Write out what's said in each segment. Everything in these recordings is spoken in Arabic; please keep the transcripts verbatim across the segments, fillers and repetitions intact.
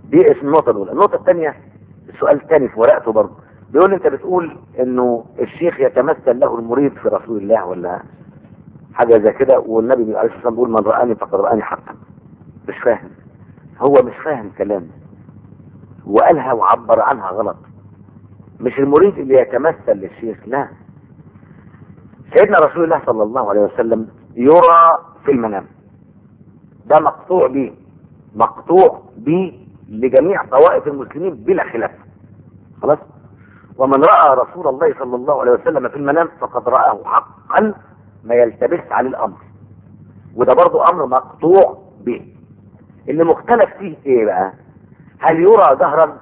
دي النقطة الأولى. النقطة الثانية، السؤال الثاني في ورقته برضه، بيقول انت بتقول انه الشيخ يتمثل له المريد في رسول الله ولا حاجة زي كده، والنبي عليه الصلاة والسلام بيقول من رآني فقد رآني حقا. مش فاهم، هو مش فاهم كلام وقالها وعبر عنها غلط. مش المريد اللي يتمثل للشيخ، لا. سيدنا رسول الله صلى الله عليه وسلم يرى في المنام، ده مقطوع به، مقطوع به لجميع طوائف المسلمين بلا خلاف، خلاص. ومن رأى رسول الله صلى الله عليه وسلم في المنام فقد رآه حقا، ما يلتبس على الأمر، وده برضو أمر مقطوع به. اللي مختلف فيه ايه بقى؟ هل يرى جهرا،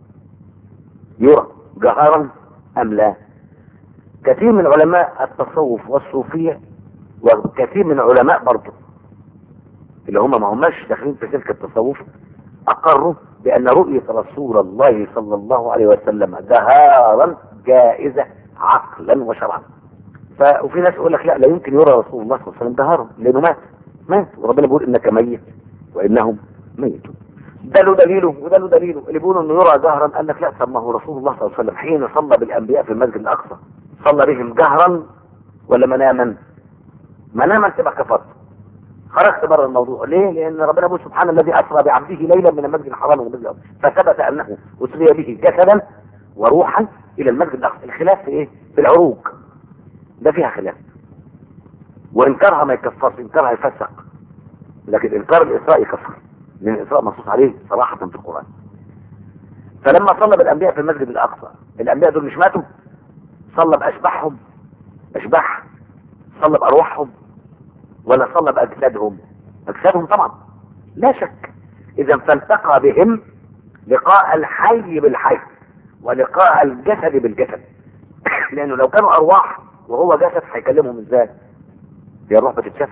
يرى جهرا أم لا؟ كثير من علماء التصوف والصوفية وكثير من علماء برضو اللي هم ما هماش داخلين في سلك التصوف أقروا بأن رؤية رسول الله صلى الله عليه وسلم جهارا جائزة عقلا وشرعا. ف... وفي ناس يقول لك لا، لا يمكن يرى رسول الله صلى الله عليه وسلم جهارا لأنه مات مات وربنا بيقول إنك ميت وإنهم ميتون. ده له دليله وده له دليله. اللي بيقولوا إنه يرى جهرا قال لك لا، طب ما هو رسول الله صلى الله عليه وسلم حين صلى بالأنبياء في المسجد الأقصى صلى بهم جهرا ولا مناما؟ مناما تبقى كفرت، خرجت بره الموضوع. ليه؟ لأن ربنا بيقول سبحان الذي أسرى بعبده ليلا من المسجد الحرام إلى المسجد الأقصى، فثبت أنه أسري به جسدا وروحا إلى المسجد الأقصى. الخلاف في إيه؟ في العروج، ده فيها خلاف، وإنكارها ما يكفرش، إنكارها يفسق، لكن إنكار الإسراء يكفر، لأن الإسراء منصوص عليه صراحة في القرآن. فلما صلى بالأنبياء في المسجد الأقصى، الأنبياء دول مش ماتوا؟ صلى بأشباحهم، أشباح، صلى بأرواحهم ولا صلى بأجسادهم؟ أجسادهم طبعا لا شك. إذا فالتقى بهم لقاء الحي بالحي ولقاء الجسد بالجسد لأنه لو كانوا أرواح وهو جسد هيكلمهم إزاي؟ هي الروح بتتشفت.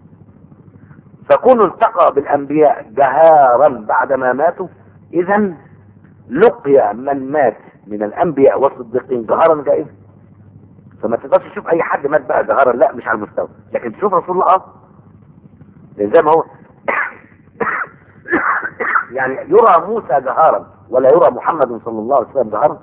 فكونوا التقى بالأنبياء جهارا بعدما ماتوا، إذا لقي من مات من الأنبياء والصديقين جهارا جائزا. فما تقدرش تشوف أي حد مات بقى جهارا، لا مش على المستوى، لكن تشوف رسول الله اه زي ما هو يعني يرى موسى جهارا ولا يرى محمد صلى الله عليه وسلم جهارا.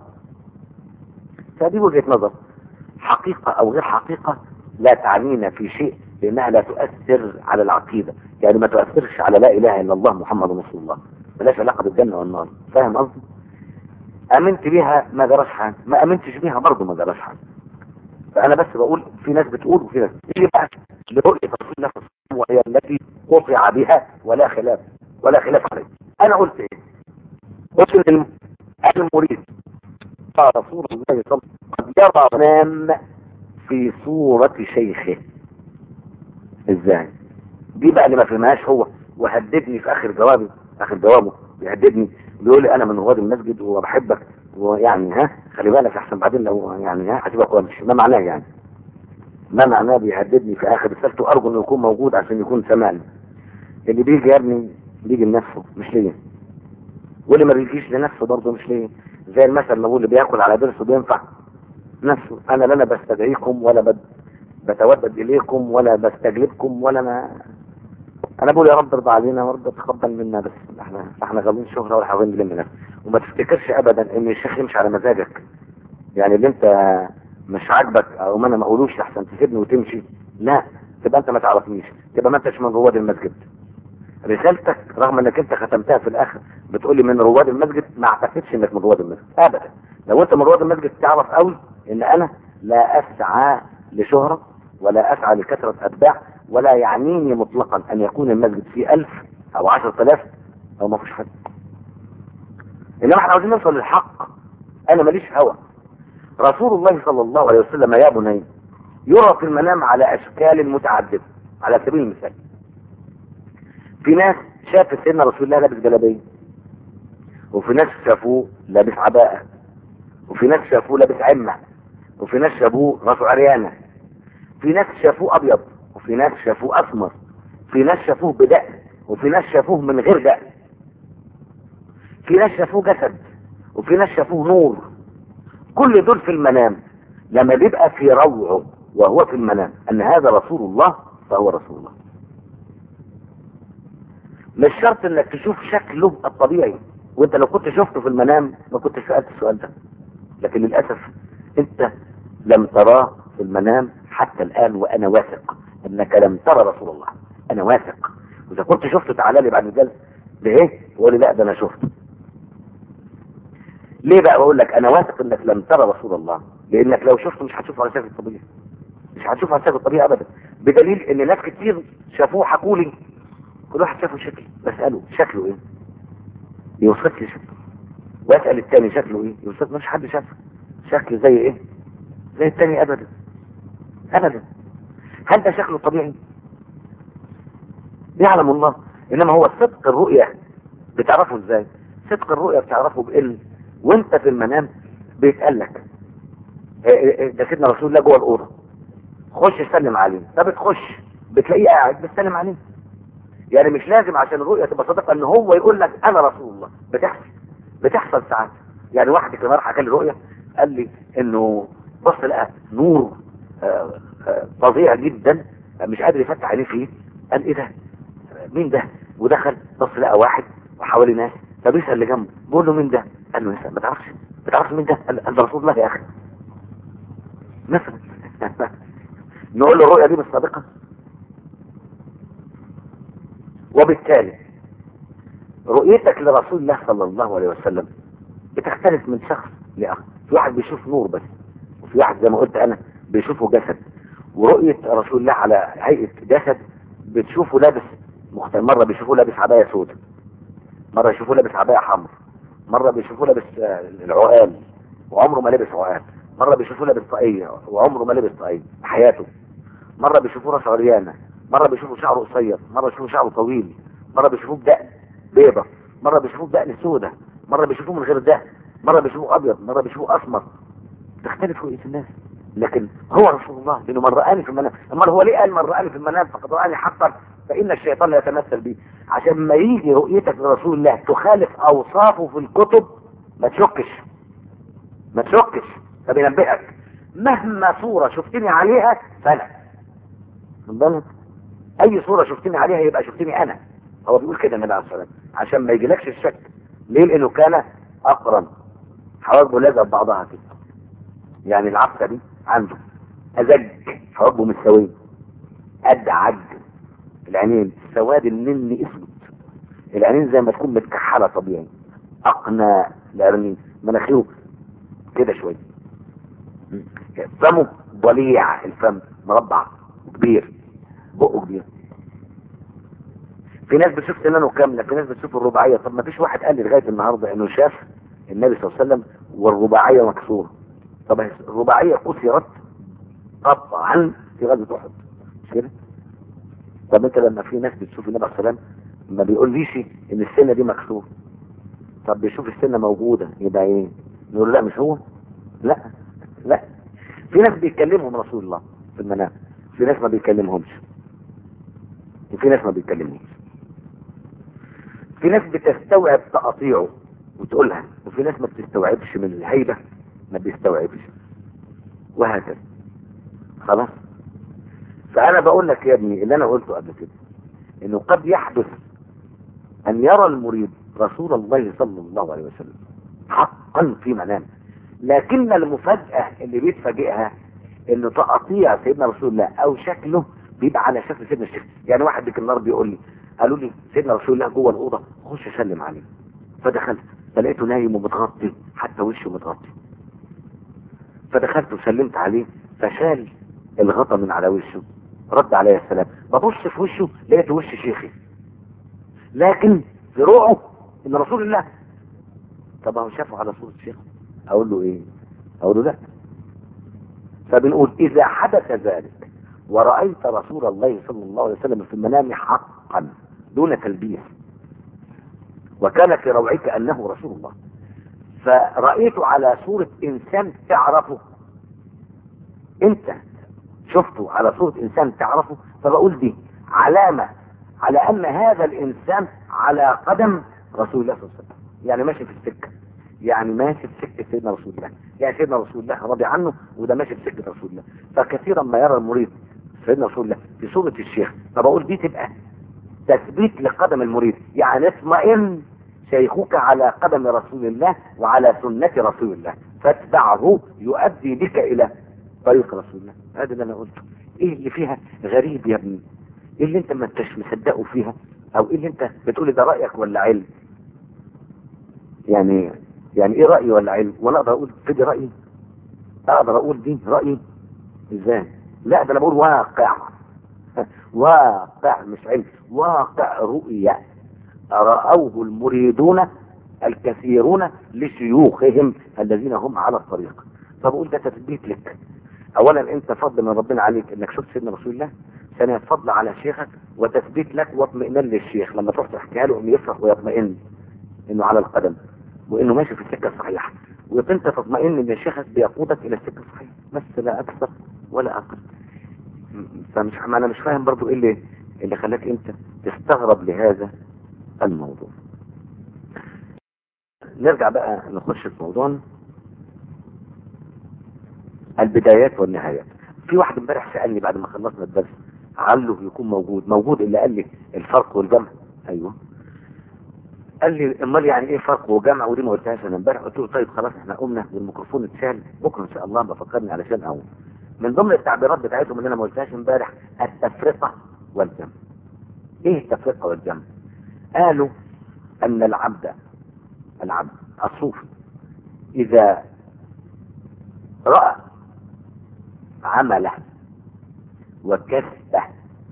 فهذه وجهة نظر، حقيقة أو غير حقيقة لا تعنينا في شيء، لأنها لا تؤثر على العقيدة. يعني ما تؤثرش على لا إله إلا الله محمد رسول الله، ملاش علاقة بالجنة والنار. فاهم قصدي؟ أمنت بيها ما جراش حاجة، ما أمنتش بيها برضه ما جراش حاجة. فأنا بس بقول في ناس بتقول وفي ناس تيجي بقى لرؤية رسول الله صلى الله عليه وسلم وهي التي قطع بها ولا خلاف ولا خلاف عليه. أنا قلت إيه؟ قلت إن المريد رسول الله صلى الله عليه وسلم قد يرى منام في صورة شيخه. ازاي؟ دي بقى اللي ما فهمهاش هو، وهددني في اخر جوابي، اخر جوابه بيهددني، بيقول لي انا من رواد المسجد وبحبك، ويعني ها خلي بالك احسن بعدين لو يعني ها هتبقى كويس. ما معناه يعني؟ ما معناه بيهددني في اخر رسالته؟ ارجو انه يكون موجود عشان يكون سمعني. اللي بيجي يا ابني بيجي لنفسه مش ليا، واللي ما بيجيش لنفسه برضه مش ليا. زي المثل اللي بيقول اللي بياكل على ضرسه بينفع نفسه. انا لا انا بستدعيكم ولا بد بتودد اليكم ولا بستجلبكم ولا ما انا بقول يا رب ارضى علينا ورب تقبل منا، بس احنا احنا غاويين شهره ولا حاويين نلم نفسنا. وما تفتكرش ابدا ان الشيخ يمشي على مزاجك، يعني اللي انت مش عاجبك او ما انا ما اقولوش احسن تسيبني وتمشي، لا، تبقى انت ما تعرفنيش، تبقى ما انتش من رواد المسجد. رسالتك رغم انك انت ختمتها في الاخر بتقولي من رواد المسجد، ما اعتقدش انك من رواد المسجد ابدا. لو انت من رواد المسجد تعرف قوي ان انا لا اسعى لشهرة ولا اسعى لكثرة اتباع، ولا يعنيني مطلقا ان يكون المسجد فيه الف او عشرة الاف او ما فيش حد. انما احنا عاوزين نوصل للحق. انا ماليش هوى. رسول الله صلى الله عليه وسلم يا بني يرى في المنام على اشكال متعددة. على سبيل المثال في ناس شافت سيدنا رسول الله لابس جلابيه، وفي ناس شافوه لابس عباءة، وفي ناس شافوه لابس عمة، وفي ناس شافوه راسه عريانة، في ناس شافوه ابيض، وفي ناس شافوه اسمر، في ناس شافوه بدقن، وفي ناس شافوه من غير دقن، في ناس شافوه جسد، وفي ناس شافوه نور. كل دول في المنام لما بيبقى في روعه وهو في المنام ان هذا رسول الله فهو رسول الله. مش شرط انك تشوف شكله الطبيعي، وانت لو كنت شفته في المنام ما كنتش سألت السؤال ده، لكن للأسف انت لم تراه في المنام حتى الآن، وأنا واثق أنك لم ترى رسول الله. أنا واثق، وإذا كنت شفته تعالى لي بعد الجلسة ليه؟ وقال لي لا ده أنا شفته. ليه بقى بقول لك أنا واثق أنك لم ترى رسول الله؟ لأنك لو شفته مش هتشوفه على شكل الطبيعي، مش هتشوفه على شكل الطبيعي أبدا، بدليل إن ناس كتير شافوه حكوا لي، كل واحد شافه شكل، بسأله شكله إيه؟ يوصف لي شكله، وأسأل التاني شكله إيه؟ يوصف مش حد شافه شكله زي إيه؟ زي التاني أبدا أبدا. هل ده شكله طبيعي؟ يعلم الله. إنما هو صدق الرؤية بتعرفه إزاي؟ صدق الرؤية بتعرفه بإن وانت في المنام بيتقال لك ده سيدنا رسول الله جوه الأوضة، خش سلم عليه، ده بتخش بتلاقيه قاعد بتسلم عليه. يعني مش لازم عشان الرؤية تبقى صادقة ان هو يقول لك انا رسول الله، بتحصل بتحصل ساعات. يعني واحد كان راح حكى لي رؤية قال لي انه بص لقى نور آه آه فظيع جدا مش قادر يفتح عينيه فيه. قال ايه ده؟ مين ده؟ ودخل بص لقى واحد وحوالي ناس، فبيسأل اللي جنبه بيقول له مين ده؟ قال له نسأل ما تعرفش ما تعرفش مين ده؟ قال ده رسول الله يا اخي مثلا. نقول له الرؤية دي مش صادقة. وبالتالي رؤيتك لرسول الله صلى الله عليه وسلم بتختلف من شخص لآخر. في واحد بيشوف نور بس، وفي واحد زي ما قلت انا بيشوفه جسد. ورؤية رسول الله على هيئة جسد بتشوفه لابس مختلف، مرة بيشوفه لابس عباية سوداء، مرة يشوفه لابس عباية حمر، مرة بيشوفه لابس العقال وعمره ما لابس عقال، مرة بيشوفه لابس طاقية وعمره ما لابس طاقية حياته، مرة بيشوفه راسه عريانة، مرة بيشوفه شعره قصير، مرة بيشوفه شعره طويل، مرة بيشوفوه بدقن بيضة، مرة بيشوفوه بدقن سوداء، مرة بيشوفوه من غير دقن، مرة بيشوفوه ابيض، مرة بيشوفوه اسمر. تختلف رؤية الناس. لكن هو رسول الله لانه من رآني في المنام. اما هو ليه قال من رآني في المنام فقد رآني حقا؟ فإن الشيطان لا يتمثل به. عشان ما يجي رؤيتك لرسول الله تخالف اوصافه في الكتب ما تشكش ما تشكش فبينبهك مهما صورة شفتني عليها فلا من بالك. اي صورة شفتني عليها يبقى شفتني انا. هو بيقول كده النبي عليه الصلاة والسلام عشان ما يجيلكش الشك. ليه؟ لانه كان اقرن حواجبه لازقه ببعضها كده، يعني العفسه دي عنده ازج، حواجبه متساويه قد عج العينين، السواد النني اسود، العينين زي ما تكون متكحله طبيعي، اقنى العينين، مناخيره كده شويه، فمه ضليع، الفم مربع كبير، بقه كبير. في ناس بتشوف سنانه كامله، في ناس بتشوف الرباعيه. طب ما فيش واحد قال لي لغايه النهارده انه شاف النبي صلى الله عليه وسلم والرباعيه مكسوره. طب الرباعيه كسرت قطعا في غزوه احد مش كده؟ طب انت لما في ناس بتشوف النبي عليه الصلاه والسلام ما بيقوليش ان السنه دي مكسوره، طب بيشوف السنه موجوده يبقى ايه؟ نقول لا مش هو. لا لا في ناس بيتكلمهم رسول الله في المنام، في ناس ما بيكلمهمش، وفي ناس ما بيتكلمهمش. في ناس بتستوعب تقاطيعه وتقولها، وفي ناس ما بتستوعبش من الهيبة ما بيستوعبش، وهكذا. خلاص. فأنا بقول لك يا ابني اللي أنا قلته قبل كده، إنه قد يحدث أن يرى المريد رسول الله صلى الله عليه وسلم حقا في منام، لكن المفاجأة اللي بيتفاجئها إنه تقاطيع سيدنا رسول الله أو شكله بيبقى على شكل سيدنا الشيخ. يعني واحد ديك النهار بيقول لي قالوا لي سيدنا رسول الله جوه الأوضة خش سلم عليه، فدخلت فلقيته نايم ومتغطي حتى وشه متغطي، فدخلت وسلمت عليه فشال الغطا من على وشه، رد عليه السلام، ببص في وشه لقيت وش شيخي لكن ذروعه ان رسول الله. طب هو شافه على صورة شيخ، اقول له ايه؟ اقول له لا. فبنقول اذا حدث ذلك ورأيت رسول الله صلى الله عليه وسلم في المنام حقا دون تلبيس، وكان في روعك انه رسول الله، فرأيته على صورة انسان تعرفه، انت شفته على صورة انسان تعرفه، فبقول دي علامة على ان هذا الانسان على قدم رسول الله صلى الله عليه وسلم، يعني ماشي في السكة، يعني ماشي في سكة سيدنا رسول الله، يعني سيدنا رسول الله رضي عنه وده ماشي في سكة رسول الله. فكثيرا ما يرى المريد سيدنا رسول الله في صورة الشيخ، فبقول دي تبقى تثبيت لقدم المريد، يعني اطمئن شيخك على قدم رسول الله وعلى سنة رسول الله، فاتبعه يؤدي بك الى طريق رسول الله. هذا اللي انا قلته. ايه اللي فيها غريب يا ابني؟ ايه اللي انت ما انتش مصدقه فيها؟ او ايه اللي انت بتقولي ده رأيك ولا علم؟ يعني يعني ايه رأي ولا علم؟ ولا اقدر اقول في دي رأيي؟ اقدر اقول دي رأيي ازاي؟ لا، ده انا بقول واقع. واقع مش علم، واقع رؤية رأوه المريدون الكثيرون لشيوخهم الذين هم على الطريق. فبقول ده تثبيت لك. اولا انت فضل من ربنا عليك انك شفت سيدنا رسول الله، ثانيا فضل على شيخك وتثبيت لك واطمئنان للشيخ لما تروح تحكيها له انه يفرح ويطمئن انه على القدم وانه ماشي في السكه الصحيحه، وانت تطمئن ان شيخك بيقودك الى السكه الصحيحه، بس لا اكثر ولا اقل. فمش انا مش فاهم برضو ايه اللي اللي خلاك انت تستغرب لهذا الموضوع. نرجع بقى نخش في موضوعنا، البدايات والنهايات. في واحد امبارح سألني بعد ما خلصنا الدرس، عله يكون موجود موجود اللي قال لي الفرق والجمع. ايوه، قال لي امال يعني ايه فرق وجمع؟ ودي ما قلتهاش انا امبارح. قلت له طيب خلاص احنا قمنا والميكروفون اتشال، بكره ان شاء الله بفكرني علشان اقوم. من ضمن التعبيرات بتاعتهم اللي انا ما قلتهاش امبارح التفرقه والجمع. ايه التفرقه والجمع؟ قالوا ان العبد العبد الصوفي اذا راى عمله وكسبه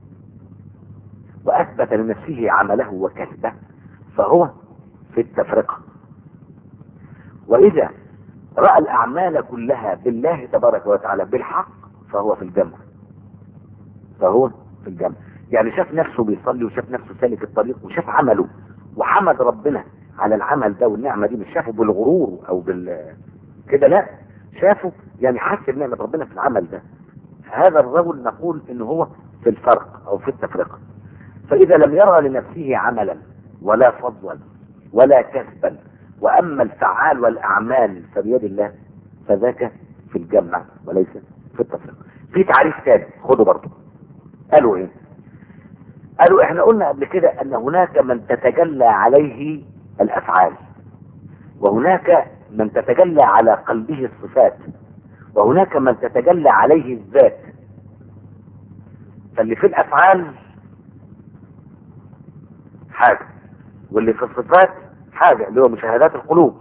واثبت لنفسه عمله وكسبه فهو في التفرقه، واذا راى الاعمال كلها بالله تبارك وتعالى بالحق فهو في الجمع. فهو في الجمع يعني شاف نفسه بيصلي وشاف نفسه سالك الطريق وشاف عمله وحمد ربنا على العمل ده والنعمه دي، مش شافه بالغرور او بال كده، لا، شافه يعني حس بنعمه ربنا في العمل ده. هذا الرجل نقول ان هو في الفرق او في التفرقه. فاذا لم يرى لنفسه عملا ولا فضلا ولا كسبا، واما الفعال والاعمال فبيد الله، فذاك في الجمع وليس في التفرقه. في تعريف ثاني خدوا برضه، قالوا ايه؟ قالوا احنا قلنا قبل كده ان هناك من تتجلى عليه الافعال، وهناك من تتجلى على قلبه الصفات، وهناك من تتجلى عليه الذات. فاللي في الافعال حاجة، واللي في الصفات حاجة اللي هو مشاهدات القلوب،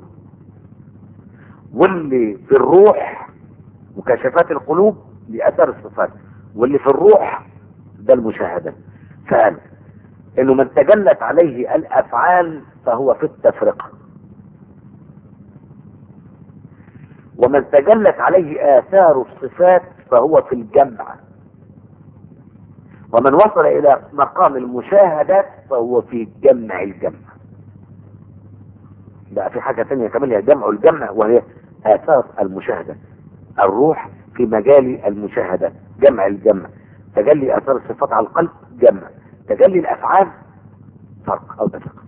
واللي في الروح مكاشفات القلوب لأثار الصفات، واللي في الروح ده المشاهدة. فقال انه من تجلت عليه الافعال فهو في التفرقة، ومن تجلت عليه آثار الصفات فهو في الجمع، ومن وصل الى مقام المشاهدات فهو في جمع الجمع. بقى في حاجة تانية كمان هي جمع الجمع، وهي آثار المشاهدة. الروح في مجال المشاهدة جمع الجمع، تجلي آثار الصفات على القلب جمع، تجلي الأفعال فرق أو تفرق.